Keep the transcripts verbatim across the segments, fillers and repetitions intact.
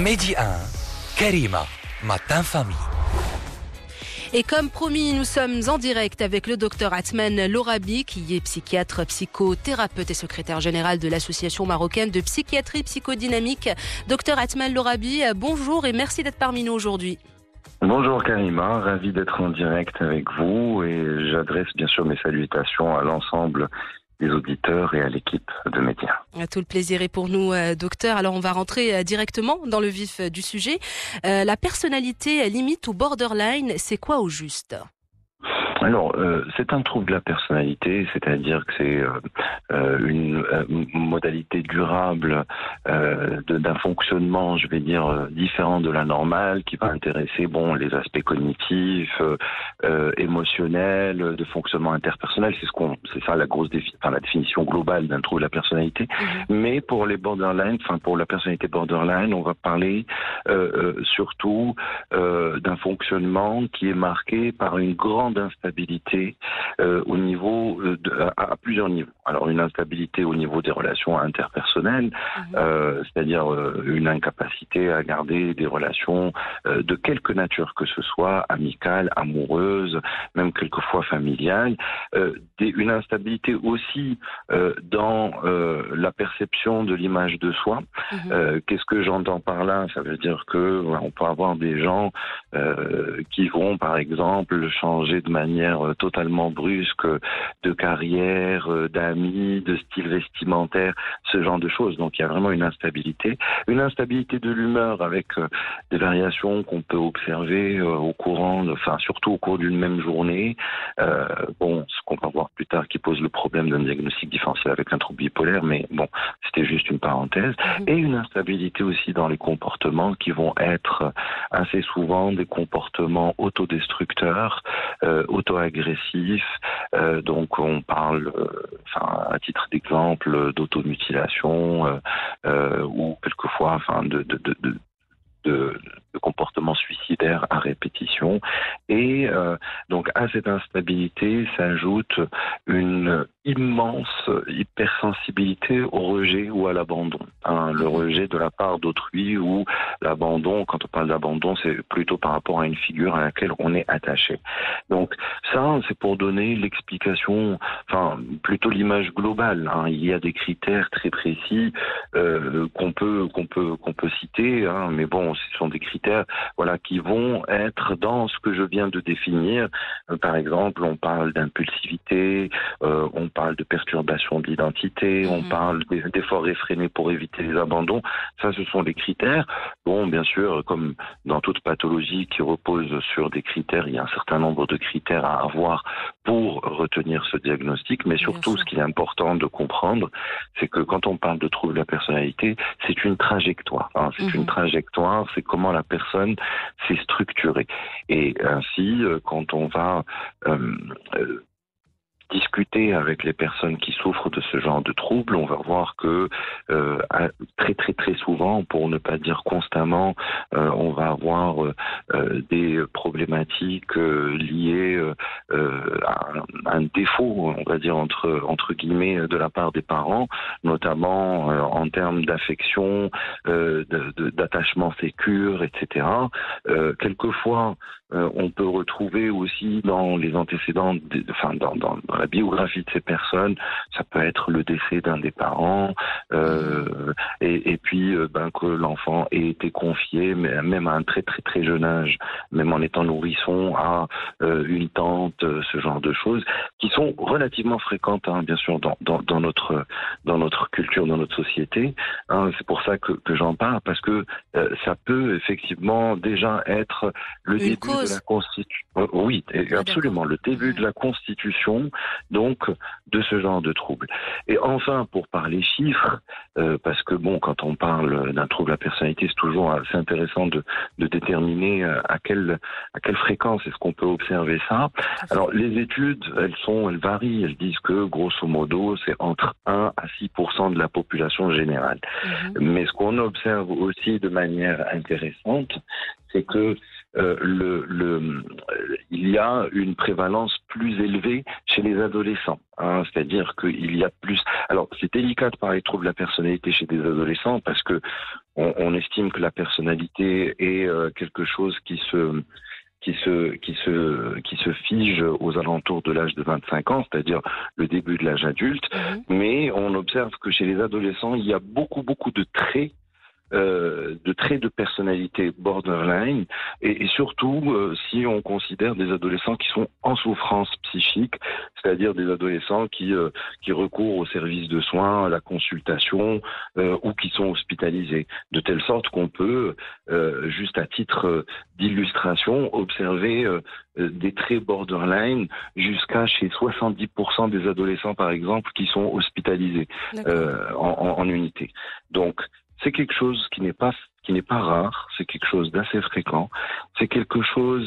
Midi un, Karima, Matin Famille. Et comme promis, nous sommes en direct avec le docteur Athmane Lorabi, qui est psychiatre, psychothérapeute et secrétaire général de l'Association marocaine de psychiatrie psychodynamique. Docteur Athmane Lorabi, bonjour et merci d'être parmi nous aujourd'hui. Bonjour Karima, ravi d'être en direct avec vous et j'adresse bien sûr mes salutations à l'ensemble des auditeurs et à l'équipe de médias. Tout le plaisir est pour nous, docteur. Alors on va rentrer directement dans le vif du sujet. Euh, la personnalité limite ou borderline, c'est quoi au juste ? Alors, euh, c'est un trouble de la personnalité, c'est-à-dire que c'est euh, euh, une euh, modalité durable euh, de, d'un fonctionnement, je vais dire, euh, différent de la normale, qui va intéresser bon les aspects cognitifs, euh, euh, émotionnels, de fonctionnement interpersonnel. C'est ce qu'on, c'est ça la grosse défi, enfin la définition globale d'un trouble de la personnalité. Mmh. Mais pour les borderline, enfin pour la personnalité borderline, on va parler euh, euh, surtout euh, d'un fonctionnement qui est marqué par une grande instabilité. Euh, au niveau de, à, à plusieurs niveaux. Alors une instabilité au niveau des relations interpersonnelles, mmh. euh, c'est-à-dire euh, une incapacité à garder des relations euh, de quelque nature que ce soit, amicales, amoureuses, même quelquefois familiales. Euh, des, une instabilité aussi euh, dans euh, la perception de l'image de soi. Mmh. Euh, qu'est-ce que j'entends par là ? Ça veut dire que voilà, on peut avoir des gens euh, qui vont par exemple changer de manière totalement brusque de carrière, d'amis, de style vestimentaire, ce genre de choses. Donc il y a vraiment une instabilité. Une instabilité de l'humeur avec des variations qu'on peut observer au courant, enfin surtout au cours d'une même journée. Euh, bon, ce qu'on va voir plus tard qui pose le problème d'un diagnostic différentiel avec un trouble bipolaire, mais bon, c'était juste une parenthèse. Mmh. Et une instabilité aussi dans les comportements qui vont être assez souvent des comportements autodestructeurs, euh, auto-agressif, euh, donc on parle, euh, enfin à titre d'exemple, d'automutilation euh, euh, ou quelquefois, enfin de, de, de, de De, de comportements suicidaires à répétition. Et euh, donc à cette instabilité s'ajoute une immense hypersensibilité au rejet ou à l'abandon. Hein, le rejet de la part d'autrui ou l'abandon, quand on parle d'abandon, c'est plutôt par rapport à une figure à laquelle on est attaché. Donc ça, c'est pour donner l'explication, enfin plutôt l'image globale. Hein. Il y a des critères très précis euh, qu'on peut qu'on peut qu'on peut citer, hein, mais bon, ce sont des critères, voilà, qui vont être dans ce que je viens de définir. Euh, par exemple, on parle d'impulsivité, euh, on parle de perturbation de l'identité, mmh. on parle d'efforts réfrénés pour éviter les abandons. Ça, ce sont des critères. Bon, bien sûr, comme dans toute pathologie qui repose sur des critères, il y a un certain nombre de critères à avoir pour retenir ce diagnostic. Mais surtout, ce qui est important de comprendre, c'est que quand on parle de trouble de la personnalité, c'est une trajectoire. Hein, c'est mmh. une trajectoire, c'est comment la personne s'est structurée. Et ainsi, quand on va euh, euh, discuter avec les personnes qui souffrent de ce genre de troubles, on va voir que euh, très très très souvent, pour ne pas dire constamment, euh, on va avoir euh, des problématiques euh, liées euh, à, un, à un défaut, on va dire entre entre guillemets, de la part des parents, notamment euh, en termes d'affection, euh, de, de, d'attachement sécure, et cetera. Euh, quelquefois, euh, on peut retrouver aussi dans les antécédents, de, enfin dans, dans, dans la biographie de ces personnes, ça peut être le décès d'un des parents, euh, et, et puis euh, ben, que l'enfant ait été confié, mais même à un très très très jeune âge, même en étant nourrisson, à euh, une tante, ce genre de choses, qui sont relativement fréquentes, hein, bien sûr, dans, dans, dans notre dans notre culture, dans notre société. Hein, c'est pour ça que, que j'en parle, parce que euh, ça peut effectivement déjà être le une début cause. de la constitution. Euh, oui, oui, absolument, le début de la constitution, donc, de ce genre de trouble. Et enfin, pour parler chiffres, euh, parce que bon, quand on parle d'un trouble à personnalité, c'est toujours assez intéressant de, de déterminer à quelle à quelle fréquence est-ce qu'on peut observer ça. Alors, les études, elles sont, elles varient. Elles disent que, grosso modo, c'est entre un à six pour cent de la population générale. Mmh. Mais ce qu'on observe aussi de manière intéressante, c'est que euh, le, le, il y a une prévalence plus élevée chez les adolescents. Hein, c'est-à-dire qu'il y a plus... Alors, c'est délicat de parler de troubles de la personnalité chez des adolescents parce que on, on estime que la personnalité est euh, quelque chose qui se... qui se qui se qui se fige aux alentours de l'âge de vingt-cinq ans, c'est-à-dire le début de l'âge adulte, mmh. mais on observe que chez les adolescents, il y a beaucoup beaucoup de traits Euh, de traits de personnalité borderline et, et surtout euh, si on considère des adolescents qui sont en souffrance psychique, c'est-à-dire des adolescents qui euh, qui recourent aux services de soins, à la consultation euh, ou qui sont hospitalisés, de telle sorte qu'on peut euh, juste à titre d'illustration observer euh, des traits borderline jusqu'à chez soixante-dix pour cent des adolescents par exemple qui sont hospitalisés euh, en, en, en unité. Donc c'est quelque chose qui n'est pas qui n'est pas rare, c'est quelque chose d'assez fréquent, c'est quelque chose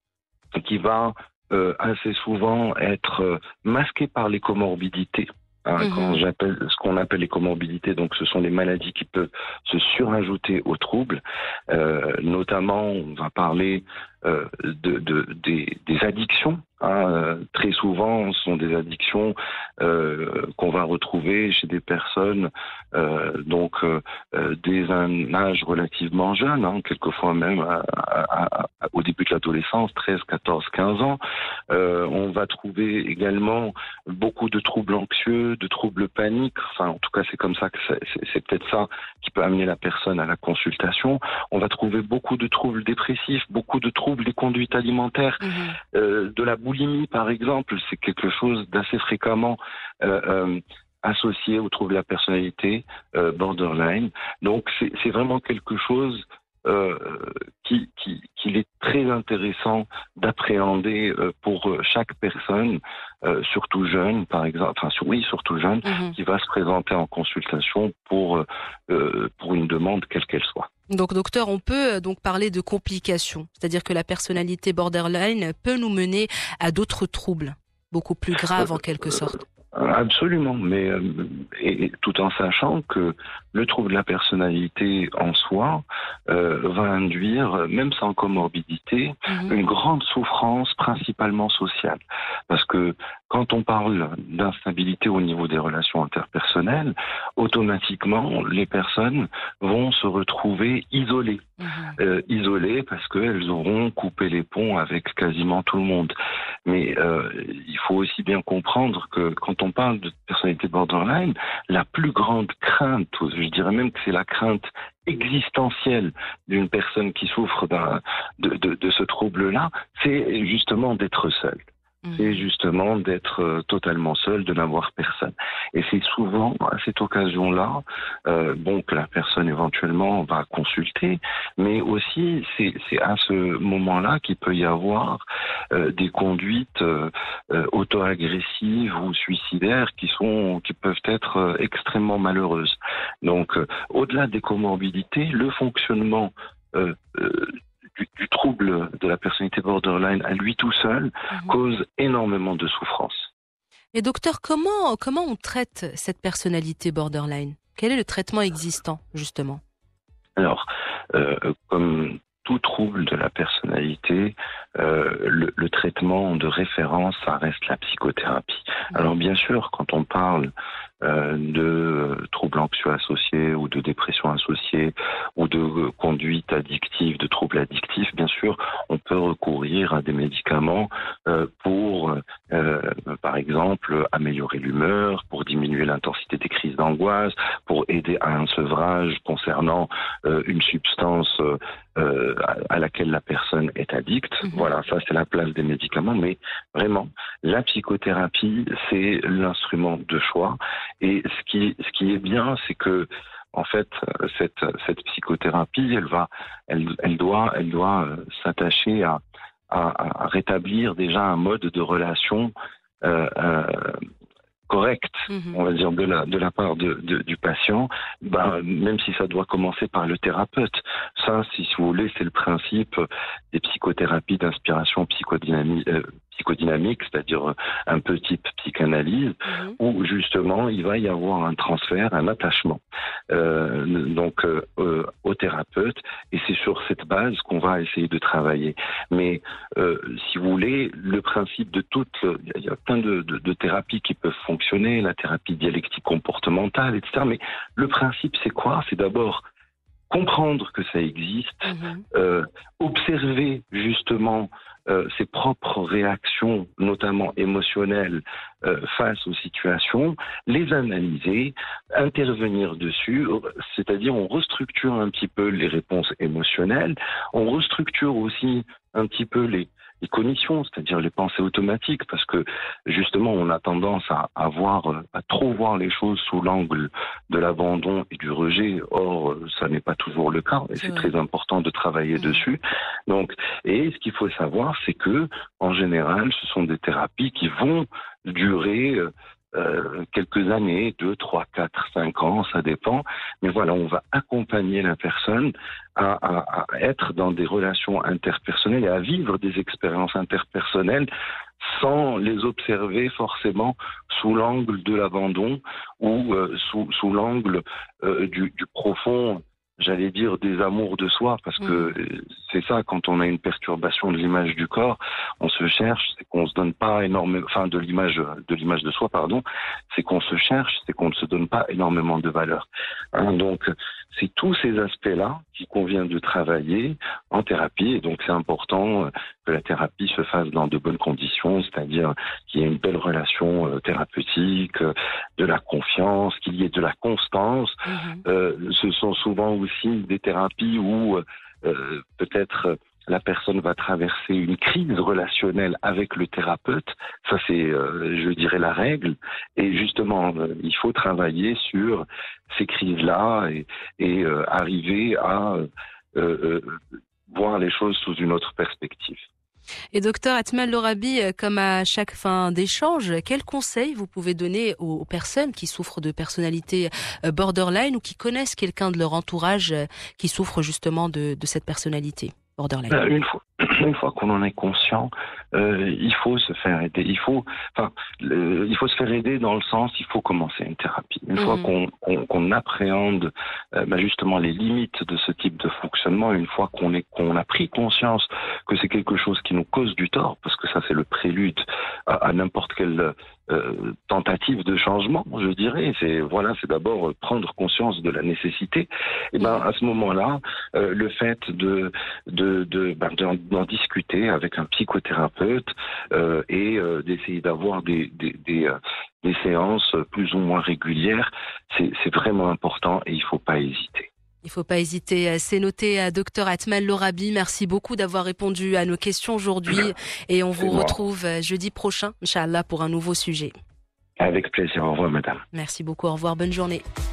qui va euh, assez souvent être euh, masqué par les comorbidités. Hein, mmh. Quand j'appelle ce qu'on appelle les comorbidités, donc ce sont les maladies qui peuvent se surajouter aux troubles. Euh, notamment, on va parler euh, de, de des, des addictions. Hein, très souvent, ce sont des addictions euh, qu'on va retrouver chez des personnes euh, donc euh, dès un âge relativement jeune, hein, quelquefois même à, à, à, au début de l'adolescence, treize, quatorze, quinze ans. Euh, on va trouver également beaucoup de troubles anxieux, de troubles paniques. Enfin, en tout cas, c'est comme ça que c'est, c'est, c'est peut-être ça qui peut amener la personne à la consultation. On va trouver beaucoup de troubles dépressifs, beaucoup de troubles des conduites alimentaires, mmh. euh, de la boulimie, par exemple, c'est quelque chose d'assez fréquemment euh, euh, associé aux troubles de la personnalité euh, borderline. Donc, c'est, c'est vraiment quelque chose euh, qui, qui, qu'il est très intéressant d'appréhender euh, pour chaque personne, euh, surtout jeune, par exemple, enfin, oui, surtout jeune, mmh. qui va se présenter en consultation pour, euh, pour une demande, quelle qu'elle soit. Donc, docteur, on peut donc parler de complications, c'est-à-dire que la personnalité borderline peut nous mener à d'autres troubles, beaucoup plus graves en quelque sorte. Absolument, mais euh, et, tout en sachant que le trouble de la personnalité en soi euh, va induire, même sans comorbidité, mmh. une grande souffrance principalement sociale. Parce que quand on parle d'instabilité au niveau des relations interpersonnelles, automatiquement, les personnes vont se retrouver isolées. Mmh. Euh, isolées parce qu'elles auront coupé les ponts avec quasiment tout le monde. Mais euh, il faut aussi bien comprendre que quand on parle de personnalité borderline, la plus grande crainte, je dirais même que c'est la crainte existentielle d'une personne qui souffre d'un, de, de, de ce trouble-là, c'est justement d'être seule. C'est justement d'être euh, totalement seul, de n'avoir personne. Et c'est souvent à cette occasion-là, euh, bon, que la personne éventuellement va consulter, mais aussi c'est, c'est à ce moment-là qu'il peut y avoir euh, des conduites euh, euh, auto-agressives ou suicidaires qui sont, qui peuvent être euh, extrêmement malheureuses. Donc, euh, au-delà des comorbidités, le fonctionnement euh, euh, Du, du trouble de la personnalité borderline à lui tout seul mmh. cause énormément de souffrance. Et docteur, comment, comment on traite cette personnalité borderline ? Quel est le traitement existant, justement ? Alors, euh, comme tout trouble de la personnalité, euh, le, le traitement de référence, ça reste la psychothérapie. Mmh. Alors bien sûr, quand on parle euh, de troubles anxieux associés ou de dépression associée ou de euh, conduite addictive, de troubles addictifs, bien sûr, on peut recourir à des médicaments euh, pour, euh, par exemple, améliorer l'humeur, pour diminuer l'intensité des crises d'angoisse, pour aider à un sevrage concernant euh, une substance euh, à laquelle la personne est addicte. Mmh. Voilà, ça c'est la place des médicaments, mais vraiment, la psychothérapie, c'est l'instrument de choix. Et ce qui, ce qui est bien, c'est que, en fait, cette, cette psychothérapie, elle va, elle, elle doit, elle doit s'attacher à, à, à rétablir déjà un mode de relation euh, euh, correcte, mmh. on va dire, de la, de la part de, de, du patient, ben, même si ça doit commencer par le thérapeute. Ça, si vous voulez, c'est le principe des psychothérapies d'inspiration psychodynamique, euh, psychodynamique, c'est-à-dire un peu type psychanalyse, mmh. où justement il va y avoir un transfert, un attachement euh, donc euh, euh, au thérapeute, et c'est sur cette base qu'on va essayer de travailler. Mais euh, si vous voulez, le principe de toute, il y a plein de, de, de thérapies qui peuvent fonctionner, la thérapie dialectique comportementale, et cetera. Mais le principe, c'est quoi? C'est d'abord comprendre que ça existe, mmh. euh, observer justement euh, ses propres réactions, notamment émotionnelles, euh, face aux situations, les analyser, intervenir dessus, c'est-à-dire on restructure un petit peu les réponses émotionnelles, on restructure aussi un petit peu les les cognitions, c'est-à-dire les pensées automatiques, parce que justement on a tendance à, à voir, à trop voir les choses sous l'angle de l'abandon et du rejet. Or, ça n'est pas toujours le cas, et c'est, c'est très important de travailler mmh. dessus. Donc, et ce qu'il faut savoir, c'est que en général, ce sont des thérapies qui vont durer Euh, quelques années, deux, trois, quatre, cinq ans, ça dépend. Mais voilà, on va accompagner la personne à, à, à être dans des relations interpersonnelles et à vivre des expériences interpersonnelles sans les observer forcément sous l'angle de l'abandon ou euh, sous, sous l'angle euh, du, du profond, j'allais dire, des amours de soi, parce que mmh. c'est ça, quand on a une perturbation de l'image du corps, on se cherche, c'est qu'on se donne pas énormément, enfin de l'image de l'image de soi, pardon, c'est qu'on se cherche, c'est qu'on ne se donne pas énormément de valeur. Hein, donc c'est tous ces aspects-là qu'il convient de travailler en thérapie, et donc c'est important que la thérapie se fasse dans de bonnes conditions, c'est-à-dire qu'il y ait une belle relation thérapeutique, de la confiance, qu'il y ait de la constance. Mmh. Euh, ce sont souvent aussi des thérapies où euh, peut-être la personne va traverser une crise relationnelle avec le thérapeute. Ça, c'est, euh, je dirais, la règle. Et justement, euh, il faut travailler sur ces crises-là et, et euh, arriver à euh, euh, voir les choses sous une autre perspective. Et docteur Atman Lorabi, comme à chaque fin d'échange, quels conseils vous pouvez donner aux personnes qui souffrent de personnalité borderline ou qui connaissent quelqu'un de leur entourage qui souffre justement de, de cette personnalité borderline? Une fois, une fois qu'on en est conscient, euh, il faut se faire aider. Il faut, enfin, le, il faut se faire aider dans le sens, il faut commencer une thérapie. Une mmh. fois qu'on, qu'on, qu'on appréhende euh, bah justement les limites de ce type de fonctionnement, une fois qu'on est, qu'on a pris conscience que c'est quelque chose qui nous cause du tort, parce que ça c'est le prélude à, à n'importe quelle euh, tentative de changement, je dirais. C'est voilà, c'est d'abord prendre conscience de la nécessité. Et ben à ce moment-là, euh, le fait de de de, ben, de d'en discuter avec un psychothérapeute euh, et euh, d'essayer d'avoir des des, des, euh, des séances plus ou moins régulières, c'est, c'est vraiment important et il faut pas hésiter. Il faut pas hésiter. C'est noté à docteur Atman Lorabi. Merci beaucoup d'avoir répondu à nos questions aujourd'hui et on vous retrouve jeudi prochain, Inch'Allah, pour un nouveau sujet. Avec plaisir. Au revoir, madame. Merci beaucoup. Au revoir. Bonne journée.